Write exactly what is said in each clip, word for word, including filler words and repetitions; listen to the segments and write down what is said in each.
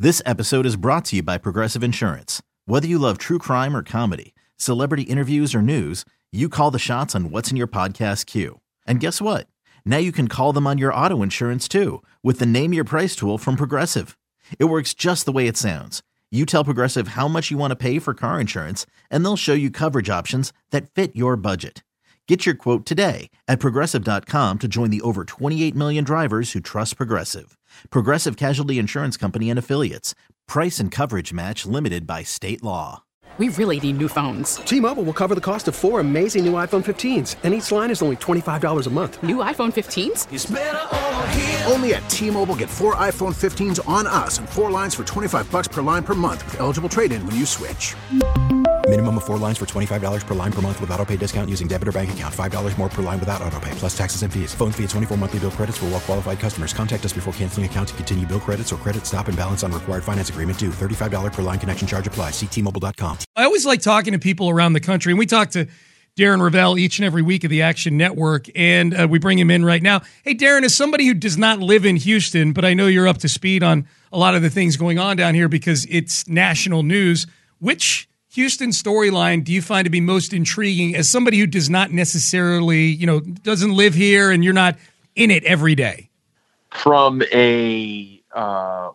This episode is brought to you by Progressive Insurance. Whether you love true crime or comedy, celebrity interviews or news, you call the shots on what's in your podcast queue. And guess what? Now you can call them on your auto insurance too with the Name Your Price tool from Progressive. It works just the way it sounds. You tell Progressive how much you want to pay for car insurance, and they'll show you coverage options that fit your budget. Get your quote today at Progressive dot com to join the over twenty-eight million drivers who trust Progressive. Progressive Casualty Insurance Company and Affiliates. Price and coverage match limited by state law. We really need new phones. T-Mobile will cover the cost of four amazing new iPhone fifteens, and each line is only twenty-five dollars a month. New iPhone fifteens? It's better over here. Only at T-Mobile, get four iPhone fifteens on us and four lines for twenty-five bucks per line per month with eligible trade-in when you switch. Minimum of four lines for twenty-five dollars per line per month with autopay discount using debit or bank account. five dollars more per line without autopay, plus taxes and fees. Phone fee at twenty-four monthly bill credits for well-qualified customers. Contact us before canceling account to continue bill credits or credit stop and balance on required finance agreement due. thirty-five dollars per line connection charge applies. See T Mobile dot com. I always like talking to people around the country, and we talk to Darren Ravel each and every week of the Action Network, and uh, we bring him in right now. Hey, Darren, as somebody who does not live in Houston, but I know you're up to speed on a lot of the things going on down here because it's national news, which Houston storyline do you find to be most intriguing as somebody who does not necessarily, you know, doesn't live here and you're not in it every day? From a uh,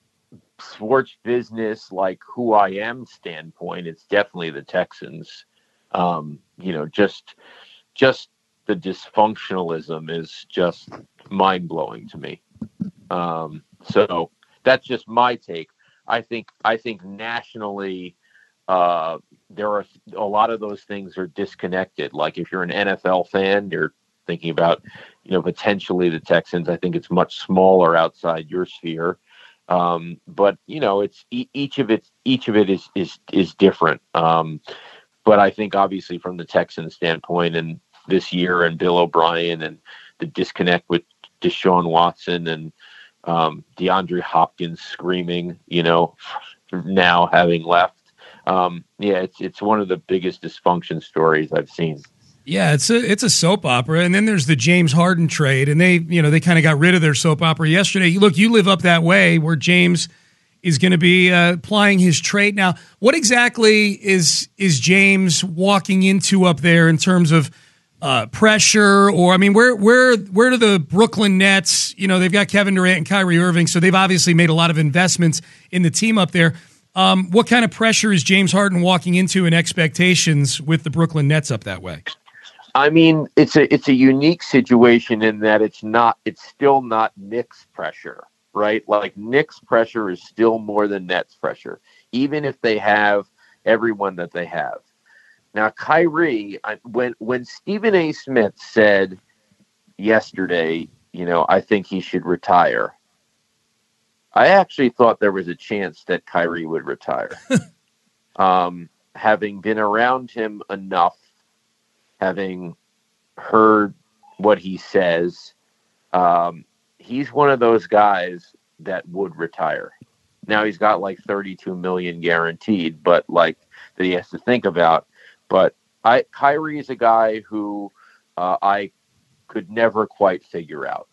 sports business, like who I am standpoint, it's definitely the Texans. Um, you know, just just the dysfunctionalism is just mind blowing to me. Um, so that's just my take. I think I think nationally, uh, there are a lot of those things are disconnected. Like if you're an N F L fan, you're thinking about, you know, potentially the Texans. I think it's much smaller outside your sphere. Um, but you know, it's e- each of it, each of it is, is, is different. Um, but I think obviously from the Texans standpoint and this year and Bill O'Brien and the disconnect with Deshaun Watson and, um, DeAndre Hopkins screaming, you know, now having left. Um, yeah, it's it's one of the biggest dysfunction stories I've seen. Yeah, it's a it's a soap opera, and then there's the James Harden trade, and they you know they kind of got rid of their soap opera yesterday. Look, you live up that way where James is going to be uh, applying his trade now. What exactly is is James walking into up there in terms of uh, pressure, or I mean, where where where do the Brooklyn Nets? You know, they've got Kevin Durant and Kyrie Irving, so they've obviously made a lot of investments in the team up there. Um, what kind of pressure is James Harden walking into and expectations with the Brooklyn Nets up that way? I mean, it's a it's a unique situation in that it's not it's still not Knicks pressure, right? Like Knicks pressure is still more than Nets pressure, even if they have everyone that they have. Now, Kyrie, I, when when Stephen A. Smith said yesterday, you know, I think he should retire, I actually thought there was a chance that Kyrie would retire. um, having been around him enough, having heard what he says, um, he's one of those guys that would retire. Now he's got like thirty-two million guaranteed, but like that he has to think about. But I, Kyrie is a guy who uh, I could never quite figure out.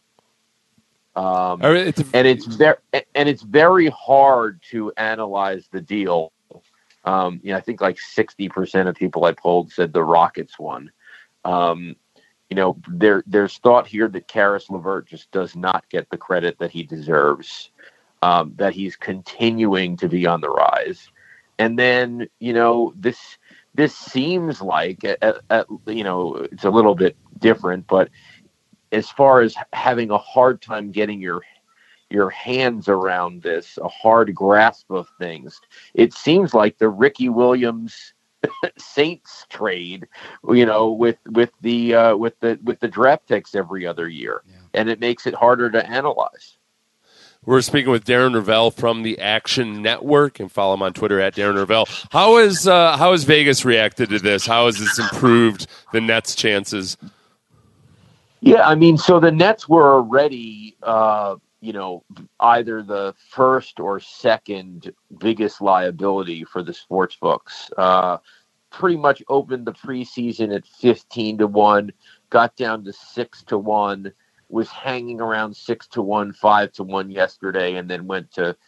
Um, it's a, and it's very and it's very hard to analyze the deal. Um, you know, I think like sixty percent of people I polled said the Rockets won. Um, you know, there there's thought here that Karis LeVert just does not get the credit that he deserves. Um, that he's continuing to be on the rise, and then you know this this seems like at, at, you know it's a little bit different, but as far as having a hard time getting your your hands around this, a hard grasp of things, it seems like the Ricky Williams Saints trade, you know, with with the uh, with the with the draft picks every other year, yeah. And it makes it harder to analyze. We're speaking with Darren Ravel from the Action Network, and follow him on Twitter at Darren Ravel. How is uh, how has Vegas reacted to this? How has this improved the Nets' chances? Yeah, I mean, so the Nets were already, uh, you know, either the first or second biggest liability for the sports books. Uh, pretty much opened the preseason at fifteen to one, got down to six to one, was hanging around six to one, five to one yesterday, and then went to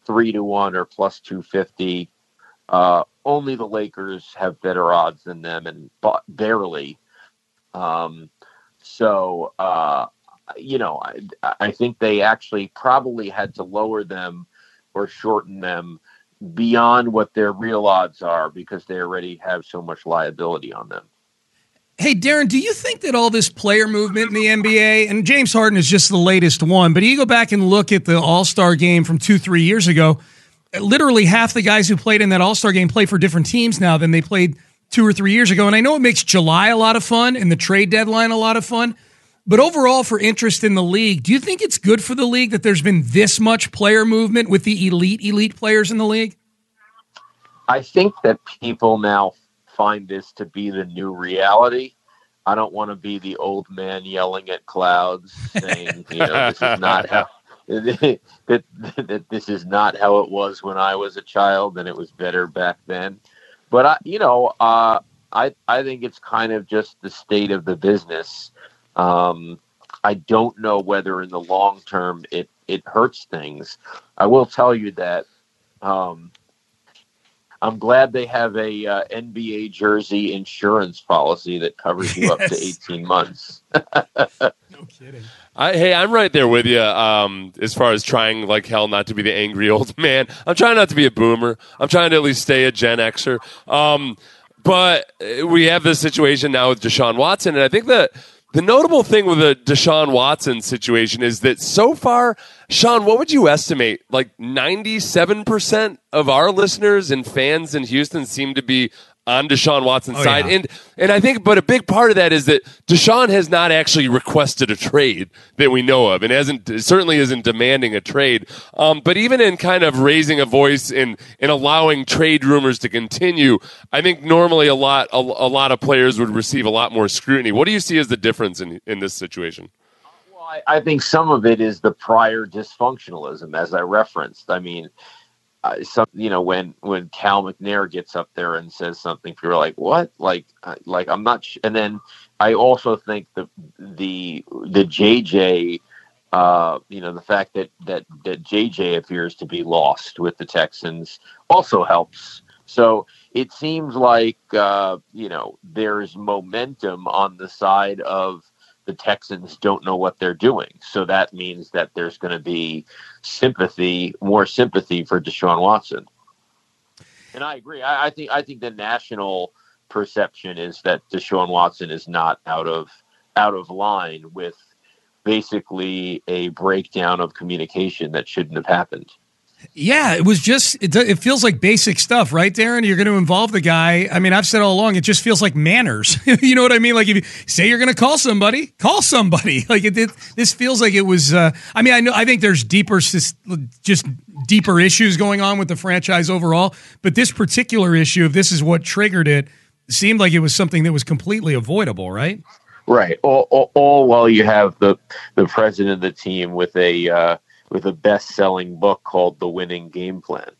three to one or plus two fifty. Uh, only the Lakers have better odds than them, and but barely. Um, so, uh, you know, I, I think they actually probably had to lower them or shorten them beyond what their real odds are because they already have so much liability on them. Hey, Darren, do you think that all this player movement in the N B A, and James Harden is just the latest one, but you go back and look at the All-Star game from two, three years ago, literally half the guys who played in that All-Star game play for different teams now than they played two or three years ago. And I know it makes July a lot of fun and the trade deadline a lot of fun, but overall for interest in the league, do you think it's good for the league that there's been this much player movement with the elite, elite players in the league? I think that people now find this to be the new reality. I don't want to be the old man yelling at clouds saying, you know, this is not how that, that this is not how it was when I was a child and it was better back then. But I, you know, uh, I I think it's kind of just the state of the business. Um, I don't know whether in the long term it it hurts things. I will tell you that. Um, I'm glad they have a uh, N B A jersey insurance policy that covers you yes. up to eighteen months. No kidding. I, hey, I'm right there with you um, as far as trying like hell not to be the angry old man. I'm trying not to be a boomer. I'm trying to at least stay a Gen Xer. Um, but we have this situation now with Deshaun Watson, and I think that the notable thing with the Deshaun Watson situation is that so far, Sean, what would you estimate? Like ninety-seven percent of our listeners and fans in Houston seem to be on Deshaun Watson's oh, side. Yeah. And and I think, but a big part of that is that Deshaun has not actually requested a trade that we know of, and hasn't certainly isn't demanding a trade. Um, but even in kind of raising a voice and and allowing trade rumors to continue, I think normally a lot a, a lot of players would receive a lot more scrutiny. What do you see as the difference in in this situation? Well, I, I think some of it is the prior dysfunctionalism, as I referenced. I mean. Uh, some, you know, when when Cal McNair gets up there and says something, you're like, what? Like, uh, like I'm not. Sh-. And then I also think the the the J J, uh, you know, the fact that that that J J appears to be lost with the Texans also helps. So it seems like uh, you know there's momentum on the side of the Texans don't know what they're doing. So that means that there's going to be sympathy, more sympathy for Deshaun Watson. And I agree. I, I think I think the national perception is that Deshaun Watson is not out of out of line with basically a breakdown of communication that shouldn't have happened. Yeah, it was just, it, it feels like basic stuff, right, Darren? You're going to involve the guy. I mean, I've said all along, it just feels like manners. You know what I mean? Like if you say you're going to call somebody, call somebody. Like it, it this feels like it was, uh, I mean, I know, I think there's deeper, just deeper issues going on with the franchise overall, but this particular issue, if this is what triggered it, seemed like it was something that was completely avoidable, right? Right. All, all, all while you have the, the president of the team with a, uh, with a best-selling book called The Winning Game Plan.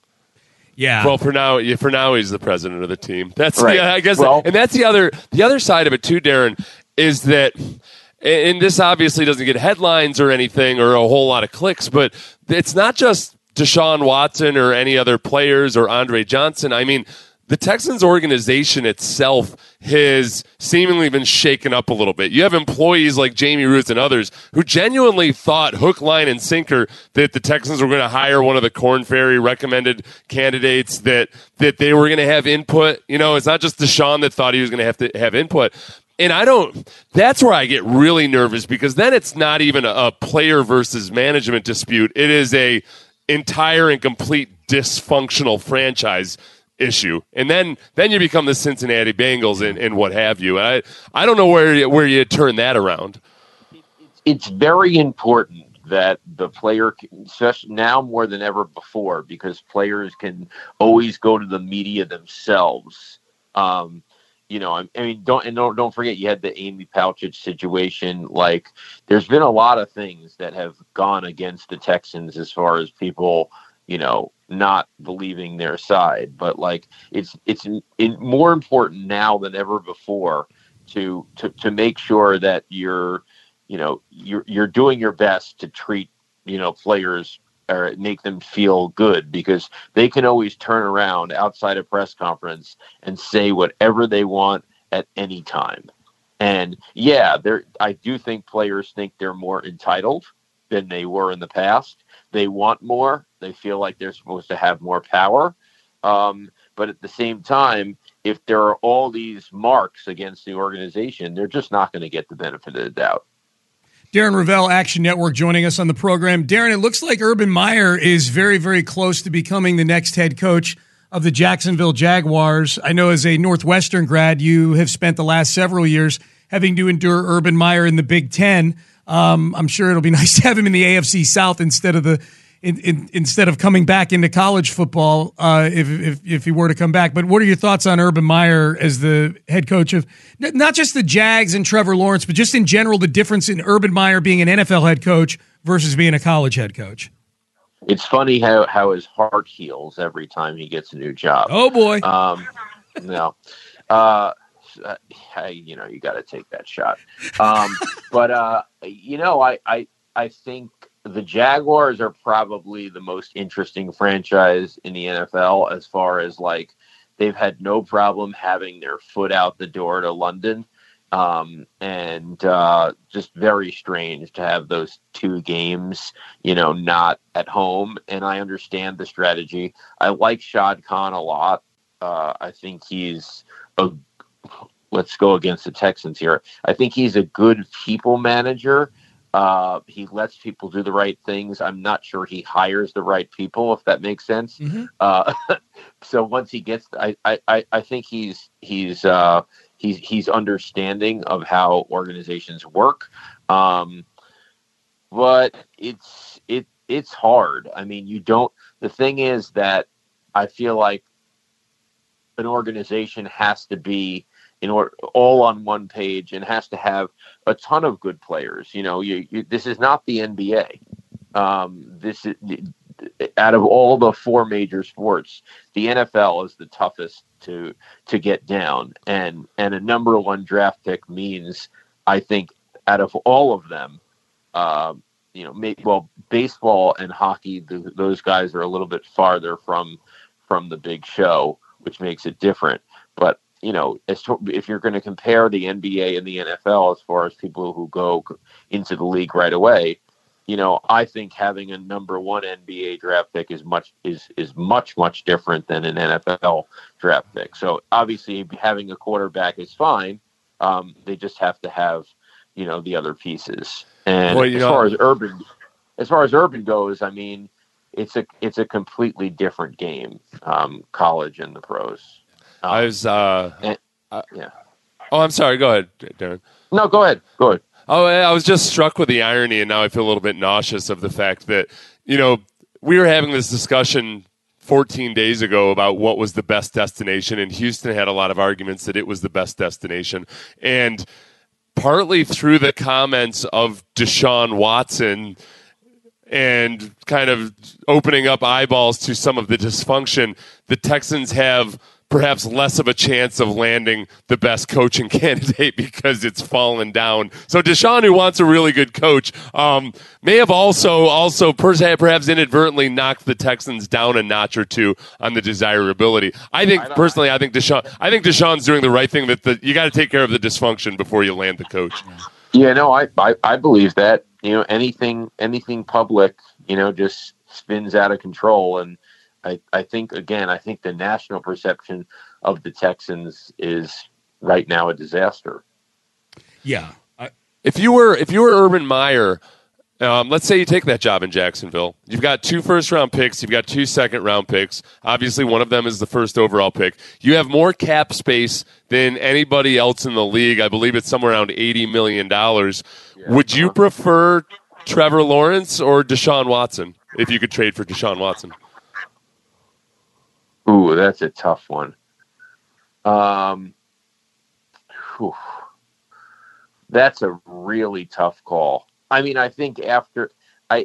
Yeah. Well, for now, yeah, for now he's the president of the team. That's right. Yeah, I guess, well, and that's the other the other side of it too, Darren, is that, and this obviously doesn't get headlines or anything or a whole lot of clicks, but it's not just Deshaun Watson or any other players or Andre Johnson. I mean, the Texans organization itself has seemingly been shaken up a little bit. You have employees like Jamie Ruth and others who genuinely thought hook, line, and sinker that the Texans were going to hire one of the Korn Ferry recommended candidates, that that they were going to have input. You know, it's not just Deshaun that thought he was going to have to have input. And I don't, that's where I get really nervous, because then it's not even a, a player versus management dispute. It is a entire and complete dysfunctional franchise issue, and then then you become the Cincinnati Bengals and, and what have you. I I don't know where you, where you turn that around. It's very important that the player, especially now more than ever before, because players can always go to the media themselves. Um, you know, I, I mean, don't and don't don't forget you had the Amy Pouchich situation. Like, there's been a lot of things that have gone against the Texans as far as people, you know, not believing their side, but like it's it's in, in more important now than ever before to to to make sure that you're you know you're you're doing your best to treat you know players or make them feel good, because they can always turn around outside a press conference and say whatever they want at any time. And yeah, there, I do think players think they're more entitled than they were in the past. They want more. They feel like they're supposed to have more power. Um, but at the same time, if there are all these marks against the organization, they're just not going to get the benefit of the doubt. Darren Rovell, Action Network, joining us on the program. Darren, it looks like Urban Meyer is very, very close to becoming the next head coach of the Jacksonville Jaguars. I know as a Northwestern grad, you have spent the last several years having to endure Urban Meyer in the Big Ten. Um, I'm sure it'll be nice to have him in the A F C South instead of the in, in, instead of coming back into college football, uh, if, if if he were to come back. But what are your thoughts on Urban Meyer as the head coach of not just the Jags and Trevor Lawrence, but just in general, the difference in Urban Meyer being an N F L head coach versus being a college head coach? It's funny how, how his heart heals every time he gets a new job. Oh, boy. Um, no. Uh, I, you know, you got to take that shot. Um, but, uh, you know, I, I, I think the Jaguars are probably the most interesting franchise in the N F L, as far as, like, they've had no problem having their foot out the door to London. Um, and uh, just very strange to have those two games, you know, not at home. And I understand the strategy. I like Shad Khan a lot. Uh, I think he's a, let's go against the Texans here. I think he's a good people manager. Uh, he lets people do the right things. I'm not sure he hires the right people, if that makes sense. Mm-hmm. Uh, so once he gets, I, I, I think he's, he's, uh, He's he's understanding of how organizations work, um, but it's it it's hard. I mean, you don't. The thing is that I feel like an organization has to be in order all on one page and has to have a ton of good players. You know, you, you this is not the N B A. Um, this is out of all the four major sports, the N F L is the toughest to to get down, and and a number one draft pick means, I think, out of all of them, uh, you know, make, well, baseball and hockey, the, those guys are a little bit farther from from the big show, which makes it different. But you know, as to, if you're going to compare the N B A and the N F L as far as people who go into the league right away, you know, I think having a number one N B A draft pick is much is is much much different than an N F L draft pick. So obviously, having a quarterback is fine. Um, they just have to have, you know, the other pieces. And well, as know, far as Urban, as far as Urban goes, I mean, it's a it's a completely different game, um, college and the pros. Um, I was, uh, and, uh, yeah. Oh, I'm sorry. Go ahead, Darren. No, go ahead. Go ahead. Oh, I was just struck with the irony, and now I feel a little bit nauseous of the fact that, you know, we were having this discussion fourteen days ago about what was the best destination, and Houston had a lot of arguments that it was the best destination. And partly through the comments of Deshaun Watson and kind of opening up eyeballs to some of the dysfunction, the Texans have perhaps less of a chance of landing the best coaching candidate because it's fallen down. So Deshaun, who wants a really good coach, um, may have also also perhaps inadvertently knocked the Texans down a notch or two on the desirability. I think I personally, I think Deshaun, I think Deshaun's doing the right thing. That the, you got to take care of the dysfunction before you land the coach. Yeah, no, I, I I believe that. You know, anything anything public, you know, just spins out of control. And I, I think, again, I think the national perception of the Texans is right now a disaster. Yeah. I, if you were if you were Urban Meyer, um, let's say you take that job in Jacksonville. You've got two first-round picks. You've got two second-round picks. Obviously, one of them is the first overall pick. You have more cap space than anybody else in the league. I believe it's somewhere around eighty million dollars. Yeah, Would you prefer Trevor Lawrence or Deshaun Watson if you could trade for Deshaun Watson? Ooh, that's a tough one. Um, whew. That's a really tough call. I mean, I think after I,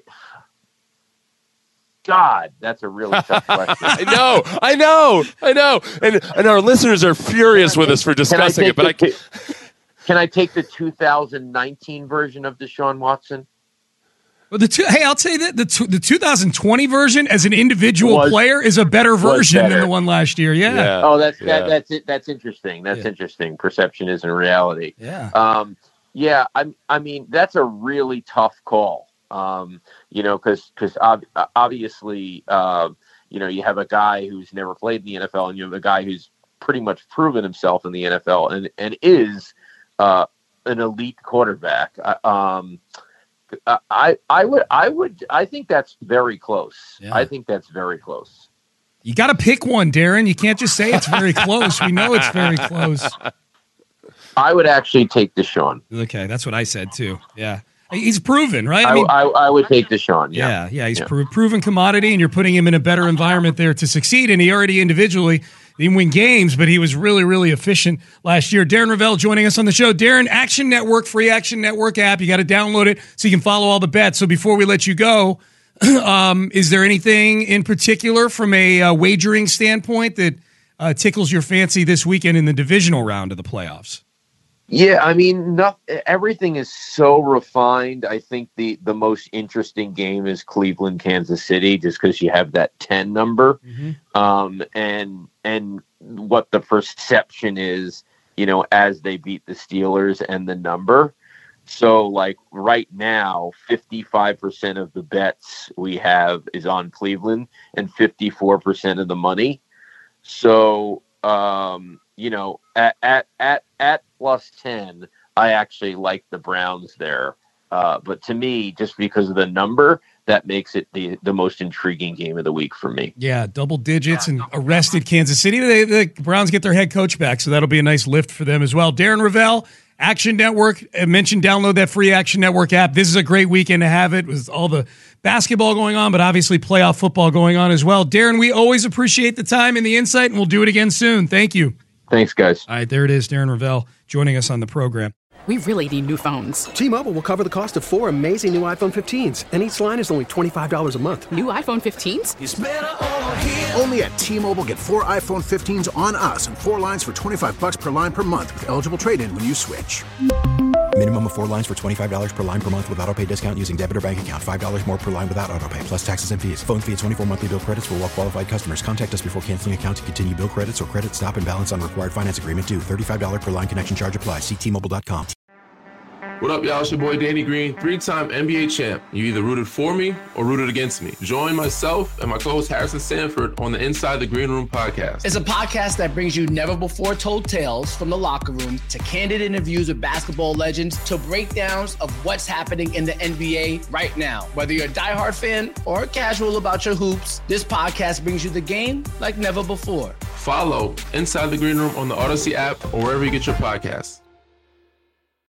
God, that's a really tough question. I know, I know, I know, and and our listeners are furious with us for discussing it. But I can, can I take the two thousand nineteen version of Deshaun Watson? Well, the two, hey, I'll tell you that the two, the two thousand twenty version as an individual Was- player is a better version better. than the one last year. Yeah. Yeah. Oh, that's Yeah. that, that's it. That's interesting. That's Yeah. interesting. Perception isn't reality. Yeah. Um, yeah. I I mean, that's a really tough call. Um, you know, because because ob- obviously, uh, you know, you have a guy who's never played in the N F L, and you have a guy who's pretty much proven himself in the N F L, and and is uh, an elite quarterback. Uh, um, I I would I would I think that's very close. Yeah. I think that's very close. You got to pick one, Darren. You can't just say it's very close. We know it's very close. I would actually take Deshaun. Okay, that's what I said too. Yeah. He's proven, right? I, I, I would take Deshaun. Yeah, Yeah, yeah, he's Yeah. Pro- proven commodity, and you're putting him in a better environment there to succeed. And he already individually didn't win games, but he was really, really efficient last year. Darren Rovell joining us on the show. Darren, Action Network, free Action Network app. You got to download it so you can follow all the bets. So before we let you go, um, is there anything in particular from a uh, wagering standpoint that uh, tickles your fancy this weekend in the divisional round of the playoffs? Yeah, I mean, not, everything is so refined. I think the, the most interesting game is Cleveland, Kansas City, just because you have that ten number, Mm-hmm. um, and and what the perception is, you know, as they beat the Steelers and the number. So, like right now, fifty-five percent of the bets we have is on Cleveland, and fifty-four percent of the money. So, um, you know, at at at at plus ten, I actually like the Browns there. Uh, but to me, just because of the number, that makes it the, the most intriguing game of the week for me. Yeah, double digits and arrested Kansas City. They, the Browns get their head coach back, so that'll be a nice lift for them as well. Darren Rovell, Action Network. I mentioned download that free Action Network app. This is a great weekend to have it with all the basketball going on, but obviously playoff football going on as well. Darren, we always appreciate the time and the insight, and we'll do it again soon. Thank you. Thanks, guys. All right, there it is, Darren Rovell joining us on the program. We really need new phones. T-Mobile will cover the cost of four amazing new iPhone fifteens, and each line is only twenty-five dollars a month. New iPhone fifteens? Only at T-Mobile, get four iPhone fifteens on us and four lines for twenty-five bucks per line per month with eligible trade-in when you switch. Minimum of four lines for twenty-five dollars per line per month with autopay discount using debit or bank account. five dollars more per line without autopay, plus taxes and fees. Phone fee at twenty-four monthly bill credits for well-qualified customers. Contact us before canceling account to continue bill credits or credit stop and balance on required finance agreement due. thirty-five dollars per line connection charge applies. See T Mobile dot com. What up, y'all? It's your boy Danny Green, three-time N B A champ. You either rooted for me or rooted against me. Join myself and my co-host Harrison Sanford on the Inside the Green Room podcast. It's a podcast that brings you never-before-told tales from the locker room to candid interviews with basketball legends to breakdowns of what's happening in the N B A right now. Whether you're a diehard fan or casual about your hoops, this podcast brings you the game like never before. Follow Inside the Green Room on the Odyssey app or wherever you get your podcasts.